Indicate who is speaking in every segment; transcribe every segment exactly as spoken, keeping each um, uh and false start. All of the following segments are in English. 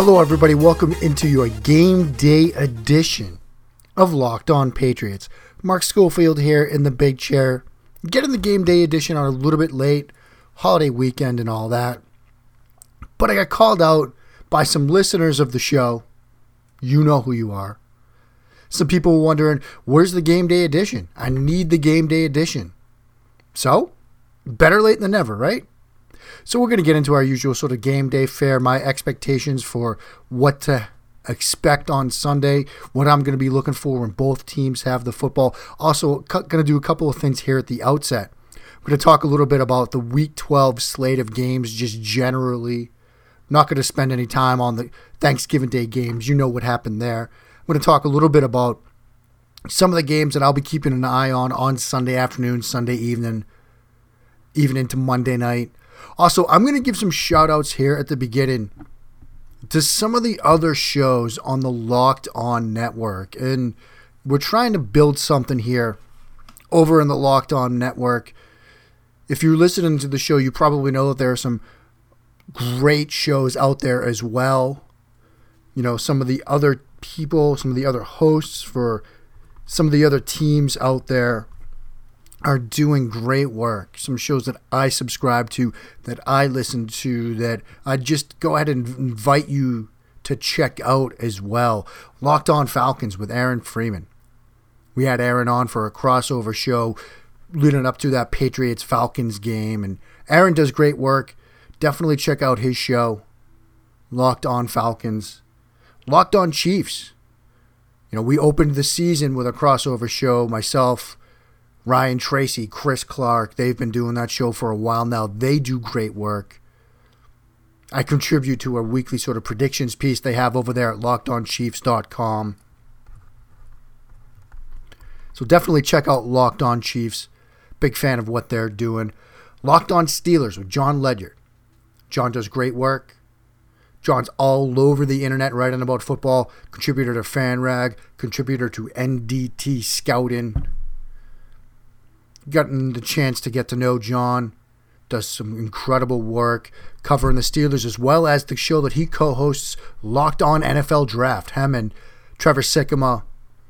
Speaker 1: Hello, everybody. Welcome into your game day edition of Locked On Patriots. Mark Schofield here in the big chair. Getting the game day edition on a little bit late, holiday weekend and all that. But I got called out by some listeners of the show. You know who you are. Some people were wondering, where's the game day edition? I need the game day edition. So, better late than never, right? So we're going to get into our usual sort of game day fare, my expectations for what to expect on Sunday, what I'm going to be looking for when both teams have the football. Also, going to do a couple of things here at the outset. I'm going to talk a little bit about the Week twelve slate of games just generally. I'm not going to spend any time on the Thanksgiving Day games. You know what happened there. I'm going to talk a little bit about some of the games that I'll be keeping an eye on on Sunday afternoon, Sunday evening, even into Monday night. Also, I'm going to give some shout-outs here at the beginning to some of the other shows on the Locked On Network. And we're trying to build something here over in the Locked On Network. If you're listening to the show, you probably know that there are some great shows out there as well. You know, some of the other people, some of the other hosts for some of the other teams out there are doing great work. Some shows that I subscribe to, that I listen to, that I just go ahead and invite you to check out as well. Locked On Falcons with Aaron Freeman. We had Aaron on for a crossover show leading up to that Patriots-Falcons game, and Aaron does great work. Definitely check out his show, Locked On Falcons. Locked On Chiefs. You know, we opened the season with a crossover show, myself, Ryan Tracy, Chris Clark. They've been doing that show for a while now. They do great work. I contribute to a weekly sort of predictions piece they have over there at locked on chiefs dot com. So definitely check out Locked On Chiefs. Big fan of what they're doing. Locked On Steelers with John Ledyard. John does great work. John's all over the internet writing about football. Contributor to FanRag. Contributor to N D T Scouting. Gotten the chance to get to know John. Does some incredible work covering the Steelers, as well as the show that he co-hosts, Locked On N F L Draft. Him and Trevor Sikkema,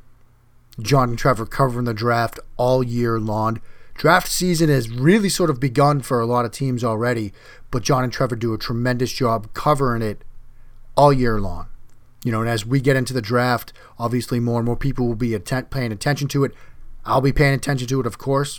Speaker 1: John and Trevor covering the draft all year long. Draft season has really sort of begun for a lot of teams already, but John and Trevor do a tremendous job covering it all year long. You know, and as we get into the draft, obviously more and more people will be atten- paying attention to it. I'll be paying attention to it, of course.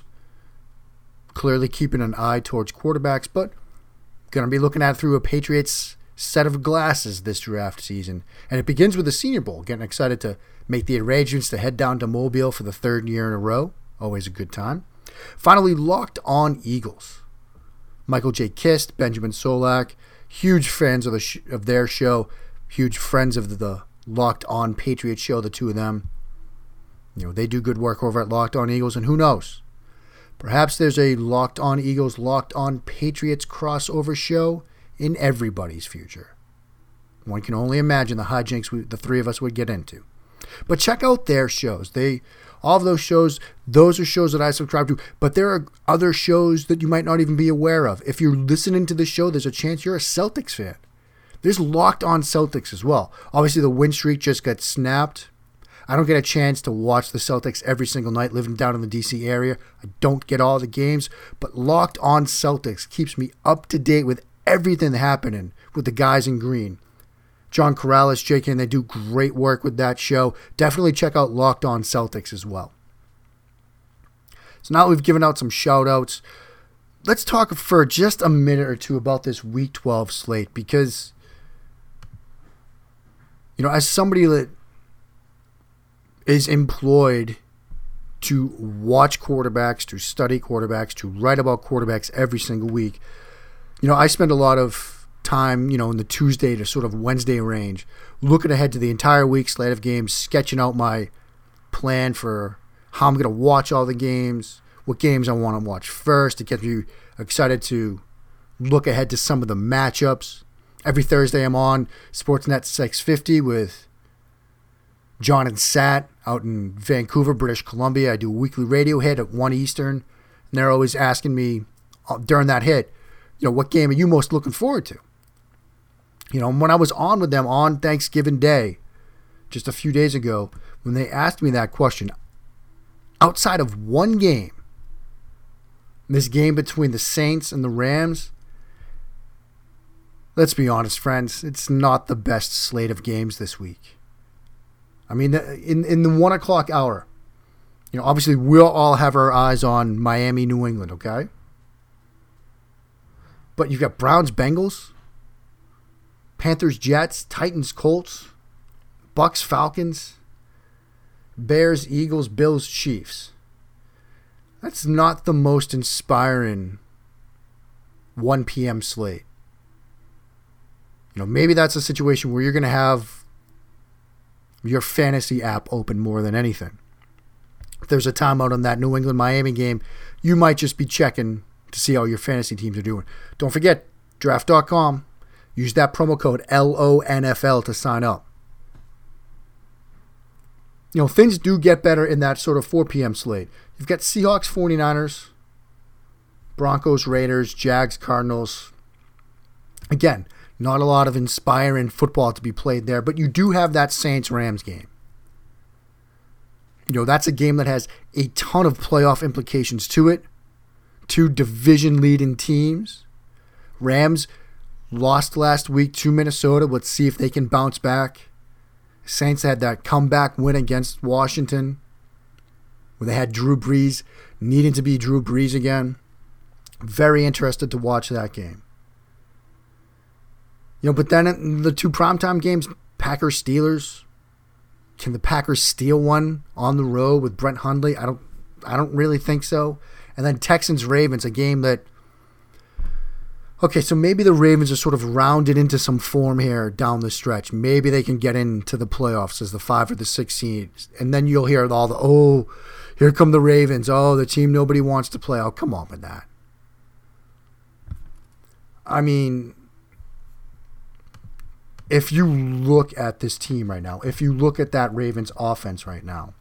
Speaker 1: Clearly keeping an eye towards quarterbacks, but going to be looking at it through a Patriots set of glasses this draft season. And it begins with the Senior Bowl. Getting excited to make the arrangements to head down to Mobile for the third year in a row. Always a good time. Finally, Locked On Eagles. Michael J. Kist, Benjamin Solak, huge fans of the sh- of their show, huge friends of the, the Locked On Patriots show, the two of them. You know, they do good work over at Locked On Eagles, and who knows? Perhaps there's a Locked On Eagles, Locked On Patriots crossover show in everybody's future. One can only imagine the hijinks we, the three of us would get into. But check out their shows. They, all of those shows, those are shows that I subscribe to, but there are other shows that you might not even be aware of. If you're listening to the show, there's a chance you're a Celtics fan. There's Locked On Celtics as well. Obviously, the win streak just got snapped. I don't get a chance to watch the Celtics every single night living down in the D C area. I don't get all the games, but Locked On Celtics keeps me up to date with everything happening with the guys in green. John Corrales, J K, and they do great work with that show. Definitely check out Locked On Celtics as well. So now that we've given out some shout-outs, let's talk for just a minute or two about this Week twelve slate, because, you know, as somebody that is employed to watch quarterbacks, to study quarterbacks, to write about quarterbacks every single week, you know, I spend a lot of time, you know, in the Tuesday to sort of Wednesday range, looking ahead to the entire week slate of games, sketching out my plan for how I'm going to watch all the games, what games I want to watch first. It gets me excited to look ahead to some of the matchups. Every Thursday I'm on Sportsnet six fifty with John and Sat out in Vancouver, British Columbia. I do a weekly radio hit at one Eastern, and they're always asking me during that hit, you know, what game are you most looking forward to? You know, when I was on with them on Thanksgiving Day, just a few days ago, when they asked me that question, outside of one game, this game between the Saints and the Rams, let's be honest, friends, it's not the best slate of games this week. I mean, in, in the one o'clock hour, you know, obviously we'll all have our eyes on Miami, New England, okay? But you've got Browns, Bengals, Panthers, Jets, Titans, Colts, Bucks, Falcons, Bears, Eagles, Bills, Chiefs. That's not the most inspiring one p.m. slate. You know, maybe that's a situation where you're going to have your fantasy app open more than anything. If there's a timeout on that New England-Miami game, you might just be checking to see how your fantasy teams are doing. Don't forget, draft dot com. Use that promo code L O N F L to sign up. You know, things do get better in that sort of four p.m. slate. You've got Seahawks, 49ers, Broncos, Raiders, Jags, Cardinals. Again, not a lot of inspiring football to be played there, but you do have that Saints-Rams game. You know, that's a game that has a ton of playoff implications to it. Two division-leading teams. Rams lost last week to Minnesota. Let's see if they can bounce back. Saints had that comeback win against Washington, where they had Drew Brees needing to be Drew Brees again. Very interested to watch that game. You know, but then the two primetime games, Packers-Steelers. Can the Packers steal one on the road with Brett Hundley? I don't I don't really think so. And then Texans-Ravens, a game that, okay, so maybe the Ravens are sort of rounded into some form here down the stretch. Maybe they can get into the playoffs as the five or the six seed. And then you'll hear all the, oh, here come the Ravens. Oh, the team nobody wants to play. Oh, come on with that. I mean, if you look at this team right now, if you look at that Ravens offense right now,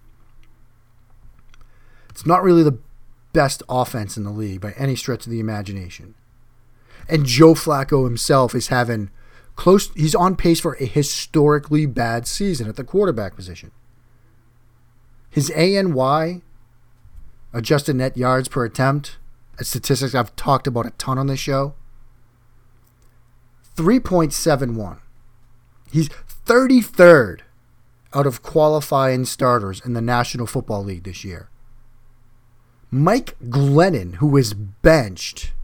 Speaker 1: it's not really the best offense in the league by any stretch of the imagination. And Joe Flacco himself is having close, he's on pace for a historically bad season at the quarterback position. His A N Y, adjusted net yards per attempt, a statistics I've talked about a ton on this show, three point seven one. He's thirty-third out of qualifying starters in the National Football League this year. Mike Glennon, who was benched,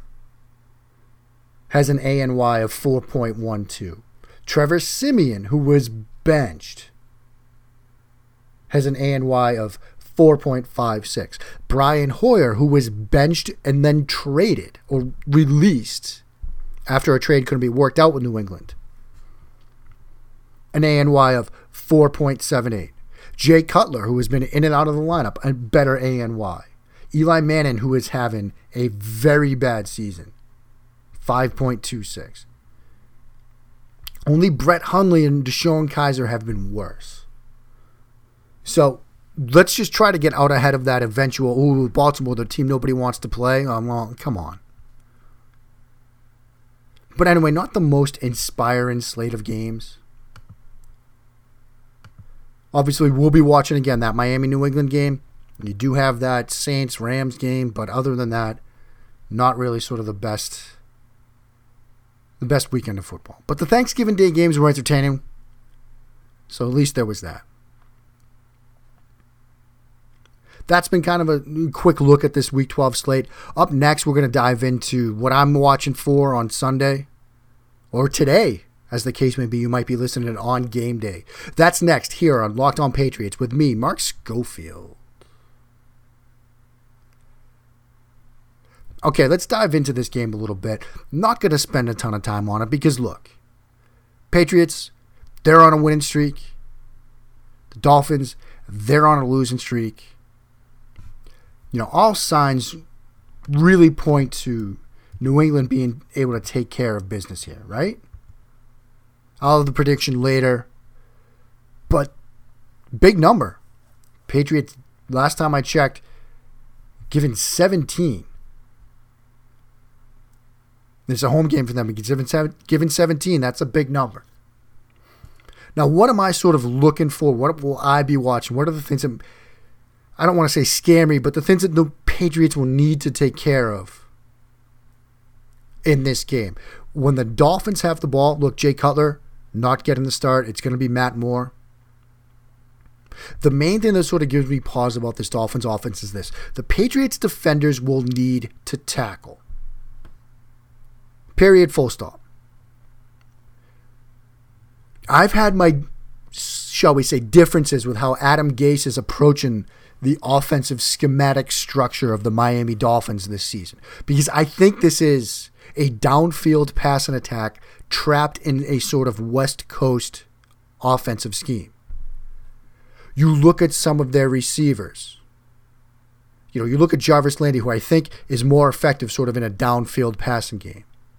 Speaker 1: has an A N Y of four point one two. Trevor Siemian, who was benched, has an A N Y of four point five six. Brian Hoyer, who was benched and then traded or released after a trade couldn't be worked out with New England, an A N Y of four point seven eight. Jay Cutler, who has been in and out of the lineup, a better A N Y. Eli Manning, who is having a very bad season, five point two six. Only Brett Hundley and DeShone Kizer have been worse. So let's just try to get out ahead of that eventual, ooh, Baltimore, the team nobody wants to play. Um, well, come on. But anyway, not the most inspiring slate of games. Obviously, we'll be watching again that Miami-New England game. You do have that Saints-Rams game, but other than that, not really sort of the best the best weekend of football. But the Thanksgiving Day games were entertaining, so at least there was that. That's been kind of a quick look at this Week twelve slate. Up next, we're going to dive into what I'm watching for on Sunday, or today, as the case may be. You might be listening on game day. That's next here on Locked On Patriots with me, Mark Schofield. Okay, let's dive into this game a little bit. I'm not going to spend a ton of time on it because, look, Patriots, they're on a winning streak. The Dolphins, they're on a losing streak. You know, all signs really point to New England being able to take care of business here, right? I'll have the prediction later. But big number. Patriots, last time I checked, given seventeen. It's a home game for them. Given seventeen, that's a big number. Now, what am I sort of looking for? What will I be watching? What are the things that, I don't want to say scare me, but the things that the Patriots will need to take care of in this game? When the Dolphins have the ball, look, Jay Cutler not getting the start. It's going to be Matt Moore. The main thing that sort of gives me pause about this Dolphins offense is this. The Patriots defenders will need to tackle. Period, full stop. I've had my, shall we say, differences with how Adam Gase is approaching the offensive schematic structure of the Miami Dolphins this season. Because I think this is a downfield pass and attack trapped in a sort of West Coast offensive scheme. You look at some of their receivers. You know, you look at Jarvis Landry, who I think is more effective sort of in a downfield passing game.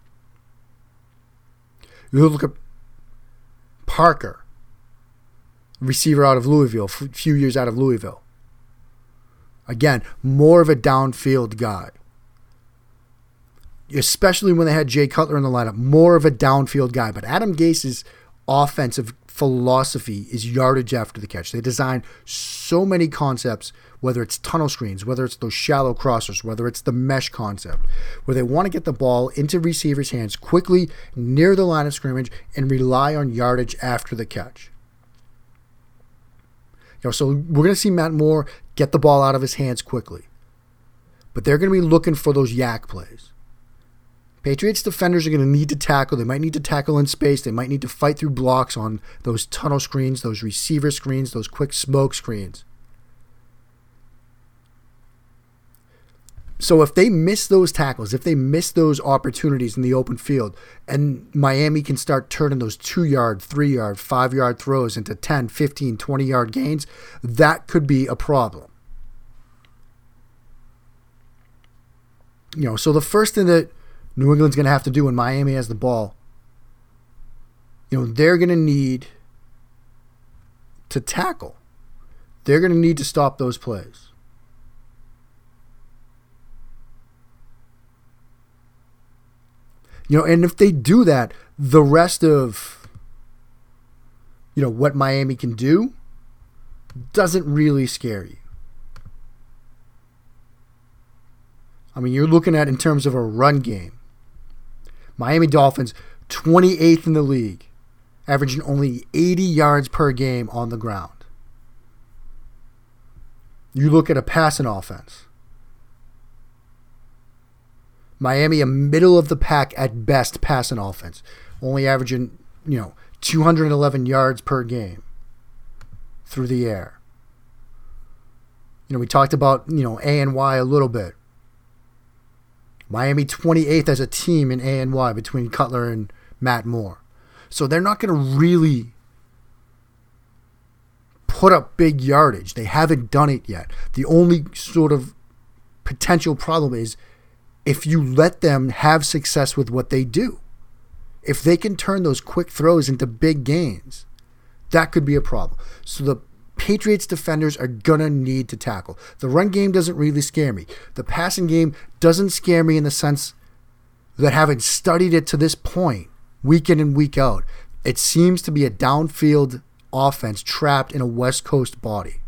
Speaker 1: You look at Parker, receiver out of Louisville, a few years out of Louisville. Again, more of a downfield guy. Especially when they had Jay Cutler in the lineup, more of a downfield guy. But Adam Gase's offensive philosophy is yardage after the catch. They design so many concepts, whether it's tunnel screens, whether it's those shallow crossers, whether it's the mesh concept, where they want to get the ball into receivers' hands quickly near the line of scrimmage and rely on yardage after the catch. You know, so we're going to see Matt Moore get the ball out of his hands quickly. But they're going to be looking for those yak plays. Patriots defenders are going to need to tackle. They might need to tackle in space. They might need to fight through blocks on those tunnel screens, those receiver screens, those quick smoke screens. So if they miss those tackles, if they miss those opportunities in the open field, and Miami can start turning those two-yard, three-yard, five-yard throws into ten, fifteen, twenty-yard gains, that could be a problem. You know, so the first thing that New England's going to have to do when Miami has the ball, you know, they're going to need to tackle. They're going to need to stop those plays. You know, and if they do that, the rest of, you know, what Miami can do doesn't really scare you. I mean, you're looking at in terms of a run game. Miami Dolphins, twenty-eighth in the league, averaging only eighty yards per game on the ground. You look at a passing offense. Miami, a middle of the pack at best passing offense, only averaging, you know, two hundred eleven yards per game through the air. You know, we talked about, you know, A and Y a little bit. Miami twenty-eighth as a team in A and Y between Cutler and Matt Moore. So they're not going to really put up big yardage. They haven't done it yet. The only sort of potential problem is if you let them have success with what they do. If they can turn those quick throws into big gains, that could be a problem. So the Patriots defenders are going to need to tackle. The run game doesn't really scare me. The passing game doesn't scare me in the sense that having studied it to this point, week in and week out, it seems to be a downfield offense trapped in a West Coast body.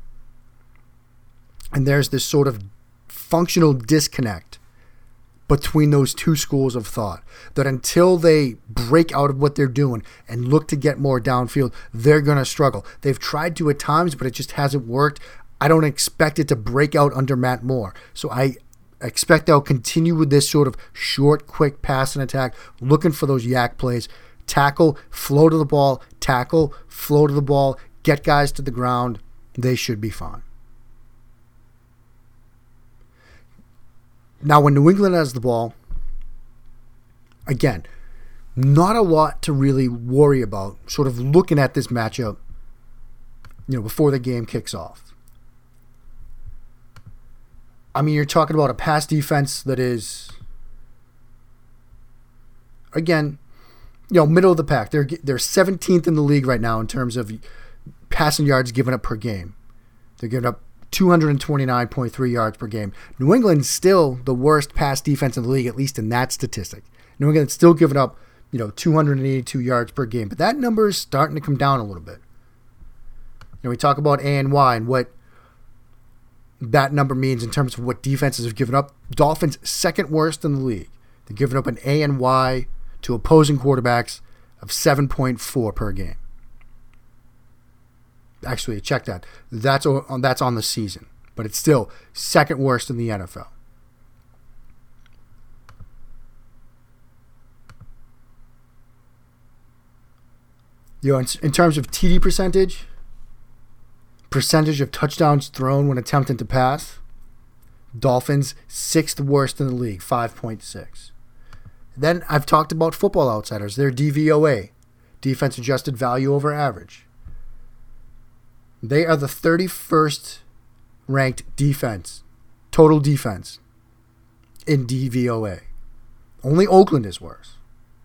Speaker 1: And there's this sort of functional disconnect between those two schools of thought, that until they break out of what they're doing and look to get more downfield, they're going to struggle. They've tried to at times, but it just hasn't worked. I don't expect it to break out under Matt Moore. So I expect they'll continue with this sort of short, quick pass and attack, looking for those yak plays. Tackle, flow to the ball, tackle, flow to the ball, get guys to the ground. They should be fine. Now, when New England has the ball, again, not a lot to really worry about, sort of looking at this matchup, you know, before the game kicks off. I mean, you're talking about a pass defense that is, again, you know, middle of the pack. They're they're seventeenth in the league right now in terms of passing yards given up per game. They're giving up two hundred twenty-nine point three yards per game. New England's still the worst pass defense in the league, at least in that statistic, New England's still giving up, you know, two hundred eighty-two yards per game. But that number is starting to come down a little bit. You know, we talk about A and Y and what that number means in terms of what defenses have given up. Dolphins, second worst in the league. They've given up an A and Y to opposing quarterbacks of seven point four per game. Actually, check that. That's on, that's on the season. But it's still second worst in the N F L. You know, in, in terms of T D percentage, percentage of touchdowns thrown when attempting to pass, Dolphins, sixth worst in the league, five point six. Then I've talked about Football Outsiders, their D V O A, defense adjusted value over average. They are the thirty-first ranked defense, total defense, in D V O A. Only Oakland is worse.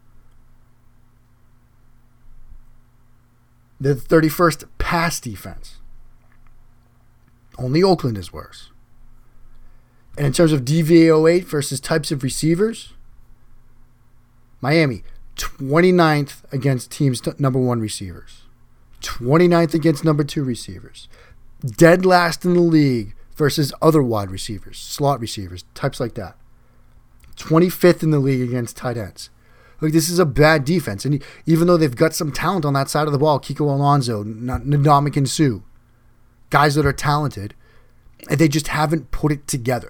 Speaker 1: They're the thirty-first pass defense. Only Oakland is worse. And in terms of D V O A versus types of receivers, Miami, twenty-ninth against teams' t- number one receivers. twenty-ninth against number two receivers. Dead last in the league versus other wide receivers, slot receivers, types like that. twenty-fifth in the league against tight ends. Like, this is a bad defense. And even though they've got some talent on that side of the ball, Kiko Alonso, Ndamukong Suh, guys that are talented, they just haven't put it together.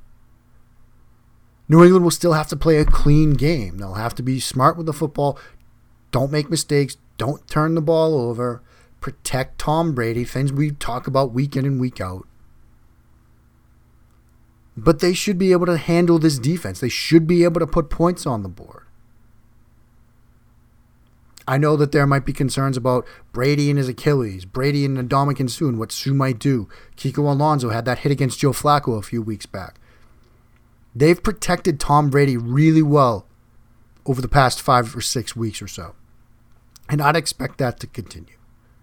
Speaker 1: New England will still have to play a clean game. They'll have to be smart with the football. Don't make mistakes. Don't turn the ball over. Protect Tom Brady. Things we talk about week in and week out. But they should be able to handle this defense. They should be able to put points on the board. I know that there might be concerns about Brady and his Achilles, Brady and Ndamukong Suh and what Suh might do. Kiko Alonso had that hit against Joe Flacco a few weeks back. They've protected Tom Brady really well over the past five or six weeks or so. And I'd expect that to continue.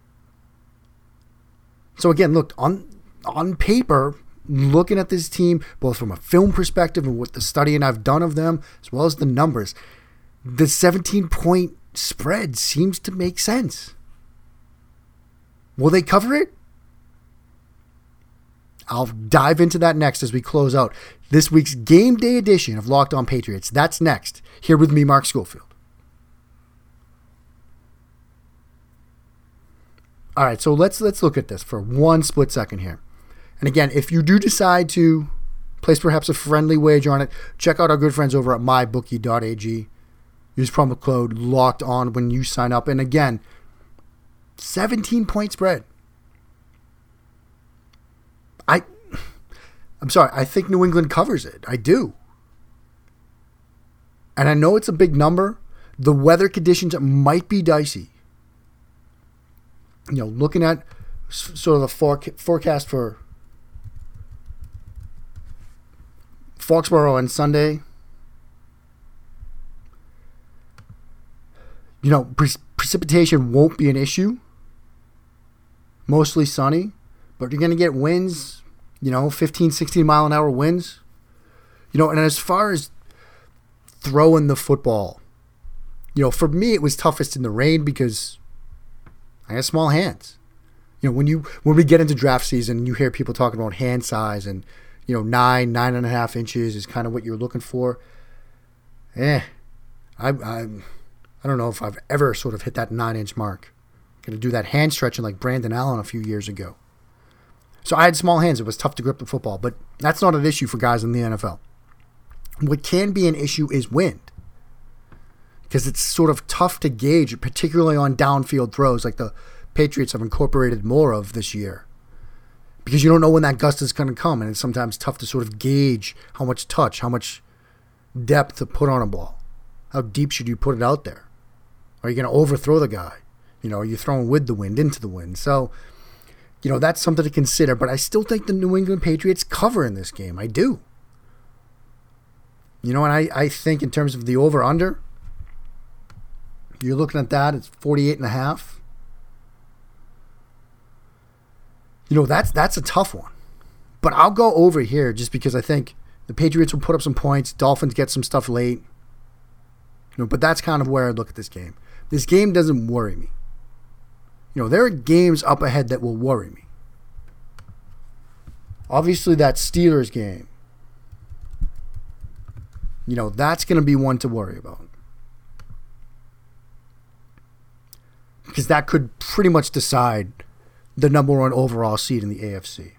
Speaker 1: So again, look, on on paper, looking at this team, both from a film perspective and what the studying I've done of them, as well as the numbers, the seventeen-point spread seems to make sense. Will they cover it? I'll dive into that next as we close out this week's Game Day edition of Locked On Patriots. That's next. Here with me, Mark Schofield. All right, so let's let's look at this for one split second here. And again, if you do decide to place perhaps a friendly wager on it, check out our good friends over at my bookie dot a g. Use promo code Locked On when you sign up. And again, seventeen-point spread. I, I'm sorry, I think New England covers it. I do. And I know it's a big number. The weather conditions might be dicey. You know, looking at sort of the forecast forecast for Foxborough on Sunday. You know, pre- precipitation won't be an issue. Mostly sunny. But you're going to get winds, you know, fifteen, sixteen mile an hour winds. You know, and as far as throwing the football, you know, for me it was toughest in the rain because I have small hands. You know, when you when we get into draft season, you hear people talking about hand size and, you know, nine, nine and a half inches is kind of what you're looking for. Eh, I, I, I don't know if I've ever sort of hit that nine-inch mark. Going to do that hand stretching like Brandon Allen a few years ago. So I had small hands. It was tough to grip the football, but that's not an issue for guys in the N F L. What can be an issue is wind, because it's sort of tough to gauge, particularly on downfield throws like the Patriots have incorporated more of this year, because you don't know when that gust is going to come, and it's sometimes tough to sort of gauge how much touch, how much depth to put on a ball. How deep should you put it out there? Are you going to overthrow the guy? You know, are you throwing with the wind, into the wind? So, you know, that's something to consider, but I still think the New England Patriots cover in this game. I do. You know, and I, I think in terms of the over-under, you're looking at that, it's forty-eight and a half. You know, that's that's a tough one. But I'll go over here just because I think the Patriots will put up some points. Dolphins get some stuff late. You know, but that's kind of where I look at this game. This game doesn't worry me. You know, there are games up ahead that will worry me. Obviously, that Steelers game, you know, that's going to be one to worry about. Because that could pretty much decide the number one overall seed in the A F C.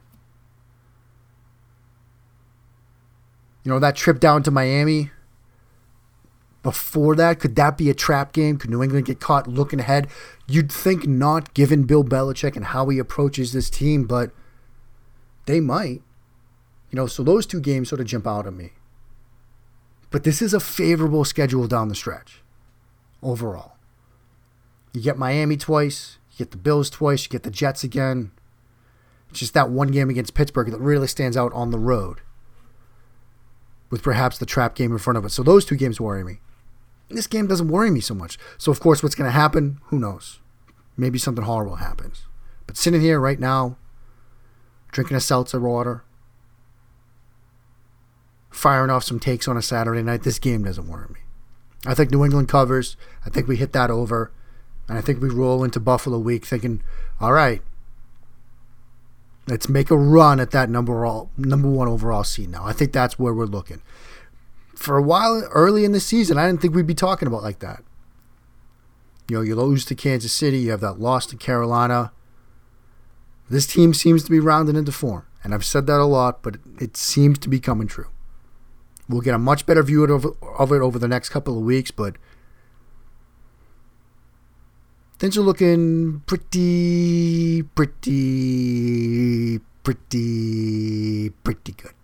Speaker 1: You know, that trip down to Miami, before that, could that be a trap game? Could New England get caught looking ahead? You'd think not, given Bill Belichick and how he approaches this team, but they might. You know, so those two games sort of jump out at me. But this is a favorable schedule down the stretch, overall. You get Miami twice, you get the Bills twice, you get the Jets again. It's just that one game against Pittsburgh that really stands out on the road, with perhaps the trap game in front of it. So those two games worry me. This game doesn't worry me so much. So, of course, what's going to happen? Who knows? Maybe something horrible happens. But sitting here right now, drinking a seltzer water, firing off some takes on a Saturday night, this game doesn't worry me. I think New England covers. I think we hit that over. And I think we roll into Buffalo week thinking, all right, let's make a run at that number all, number one overall seed now. I think that's where we're looking. For a while, early in the season, I didn't think we'd be talking about like that. You know, you lose to Kansas City, you have that loss to Carolina. This team seems to be rounded into form. And I've said that a lot, but it seems to be coming true. We'll get a much better view of it over, of it over the next couple of weeks, but things are looking pretty, pretty, pretty, pretty good.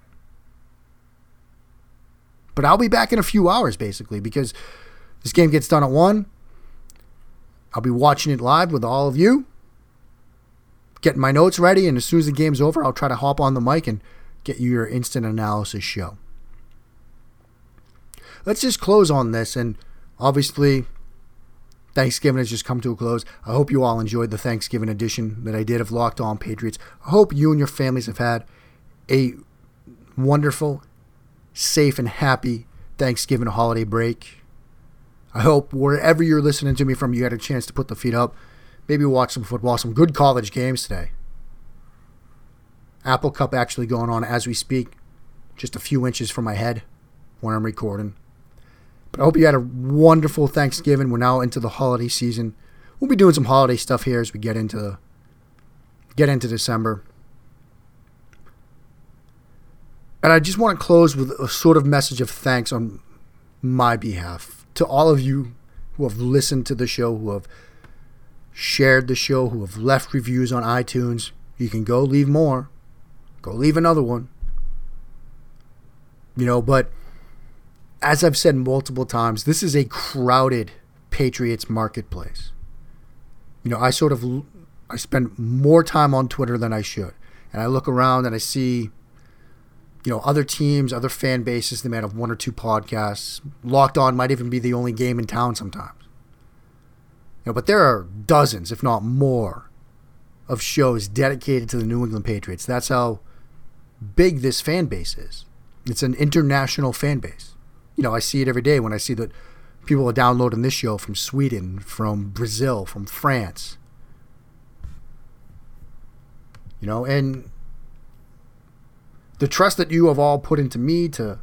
Speaker 1: But I'll be back in a few hours, basically, because this game gets done at one. I'll be watching it live with all of you, getting my notes ready, and as soon as the game's over, I'll try to hop on the mic and get you your instant analysis show. Let's just close on this, and obviously Thanksgiving has just come to a close. I hope you all enjoyed the Thanksgiving edition that I did of Locked On Patriots. I hope you and your families have had a wonderful, safe, and happy Thanksgiving holiday break. I hope wherever you're listening to me from, you had a chance to put the feet up. Maybe watch some football, some good college games today. Apple Cup actually going on as we speak, just a few inches from my head when I'm recording. But I hope you had a wonderful Thanksgiving. We're now into the holiday season. We'll be doing some holiday stuff here as we get into get into December. And I just want to close with a sort of message of thanks on my behalf to all of you who have listened to the show, who have shared the show, who have left reviews on iTunes. You can go leave more. Go leave another one. You know, but as I've said multiple times, this is a crowded Patriots marketplace. You know, I sort of, I spend more time on Twitter than I should. And I look around and I see, you know, other teams, other fan bases, they might have one or two podcasts. Locked On might even be the only game in town sometimes. You know, but there are dozens, if not more, of shows dedicated to the New England Patriots. That's how big this fan base is. It's an international fan base. You know, I see it every day when I see that people are downloading this show from Sweden, from Brazil, from France. You know, and the trust that you have all put into me to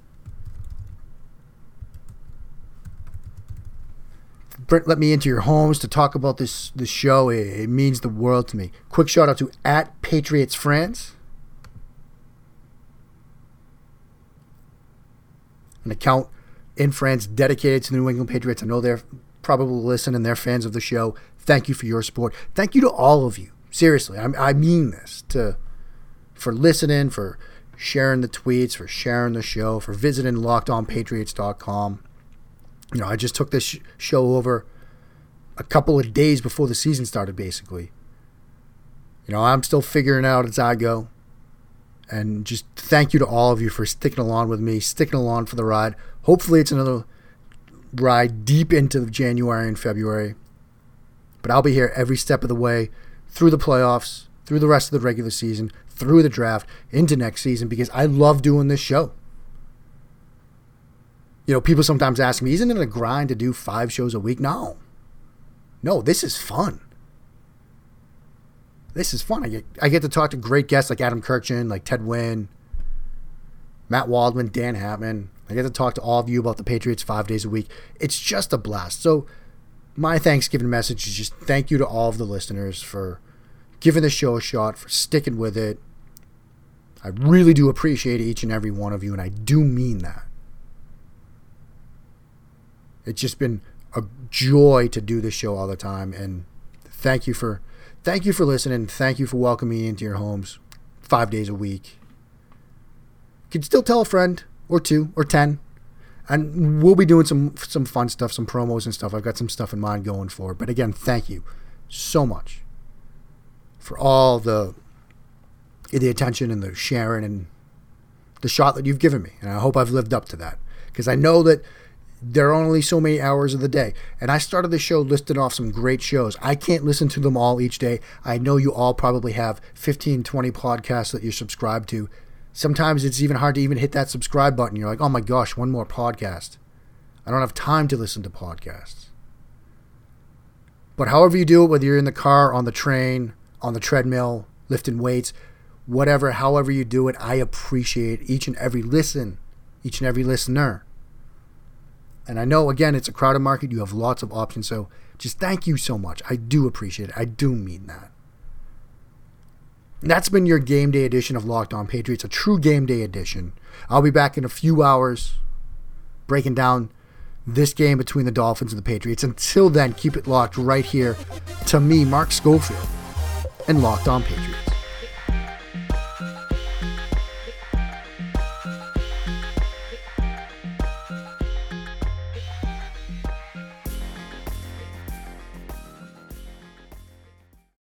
Speaker 1: let me into your homes to talk about this, this show, it, it means the world to me. Quick shout out to at Patriots France, an account in France dedicated to the New England Patriots. I know they're probably listening, they're fans of the show. Thank you for your support. Thank you to all of you. Seriously, I, I mean this, to for listening, for sharing the tweets, for sharing the show, for visiting locked on patriots dot com. You know, I just took this sh- show over a couple of days before the season started, basically. You know, I'm still figuring it out as I go. And just thank you to all of you for sticking along with me, sticking along for the ride. Hopefully it's another ride deep into January and February. But I'll be here every step of the way through the playoffs, through the rest of the regular season, through the draft, into next season, because I love doing this show. You know, people sometimes ask me, isn't it a grind to do five shows a week? No. No, this is fun. This is fun. I get I get to talk to great guests like Adam Kirchin, like Ted Wynn, Matt Waldman, Dan Hatman. I get to talk to all of you about the Patriots five days a week. It's just a blast. So my Thanksgiving message is just thank you to all of the listeners for giving the show a shot, for sticking with it. I really do appreciate each and every one of you, and I do mean that. It's just been a joy to do this show all the time, and thank you for thank you for listening. Thank you for welcoming me into your homes five days a week. You can still tell a friend or two or ten, and we'll be doing some some fun stuff, some promos and stuff. I've got some stuff in mind going for it. But again, thank you so much for all the the attention and the sharing and the shot that you've given me, and I hope I've lived up to that, because I know that there are only so many hours of the day. And I started the show listing off some great shows. I can't listen to them all each day. I know you all probably have fifteen, twenty podcasts that you're subscribed to. Sometimes it's even hard to even hit that subscribe button. You're like, oh my gosh, one more podcast. I don't have time to listen to podcasts. But however you do it, whether you're in the car, on the train, on the treadmill, lifting weights, whatever, however you do it, I appreciate each and every listen, each and every listener. And I know, again, it's a crowded market. You have lots of options. So just thank you so much. I do appreciate it. I do mean that. And that's been your game day edition of Locked On Patriots, a true game day edition. I'll be back in a few hours breaking down this game between the Dolphins and the Patriots. Until then, keep it locked right here to me, Mark Schofield, and Locked On Patriots.